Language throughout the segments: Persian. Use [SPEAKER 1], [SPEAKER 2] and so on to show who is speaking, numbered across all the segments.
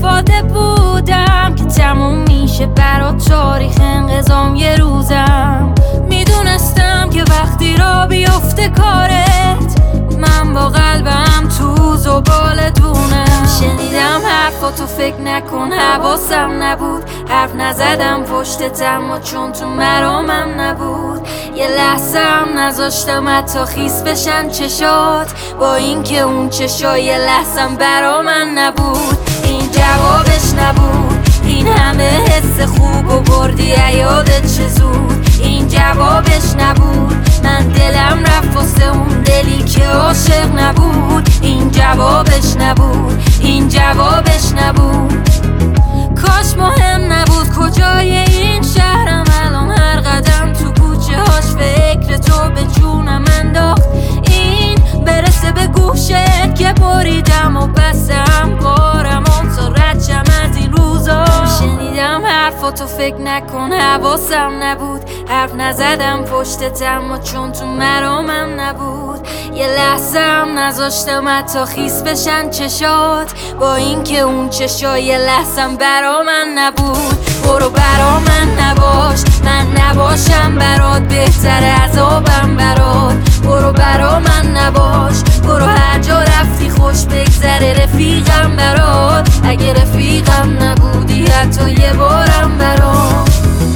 [SPEAKER 1] استفاده بودم که تموم میشه برات تاریخ انقضام یه روزم. میدونستم که وقتی را بیفته کارت من با قلبم تو زبالتونه. شنیدم حرفاتو فکر نکن حواسم نبود، حرف نزدم پشتتم و چون تو مرامم نبود. یه لحظه هم نذاشتم حتی خیس بشن چشات، با اینکه اون چشا یه لحظم برا من نبود. این جوابش نبود، این همه حس خوب و بردی یادت چه زود. این جوابش نبود، من دلم رفت واسه اون دلی که عاشق نبود. این جوابش نبود، این جوابش نبود. کاش مهم نبود کجای این شهرم، الان هر قدم تو کوچه هاش فکر تو به جونم انداخت. این برسه به گوشت که بریدم و بستم بارم تا رچم از این روزا. شنیدم حرفاتو فکر نکن حواسم نبود، حرف نزدم پشتتم و چون تو مرامم نبود. یه لحظه هم نذاشتم حتی خیس بشن چشات، با اینکه اون چشا یه لحظم برا من نبود. برو برا من نباش، من نباشم برات بهتر عذابم برات. برو برا من نباش، برو هر جا رفتی خوش بگذره رفیقم برات. اگه رفیقم نبودی حتی یه بارم برات.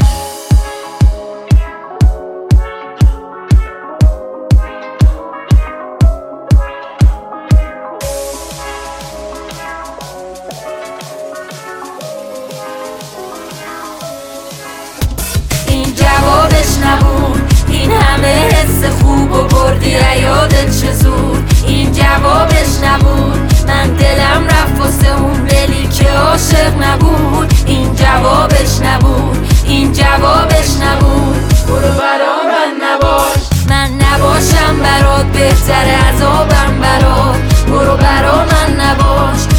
[SPEAKER 1] جوابش نبود، این همه حس خوب و بردی یادت چه زود. این جوابش نبود، من دلم رفت واسه اون دلی که عاشق نبود. این جوابش نبود، این جوابش نبود. برو برا من نباش، من نباشم برات بهتر عذابم برات. برو برا من نباش،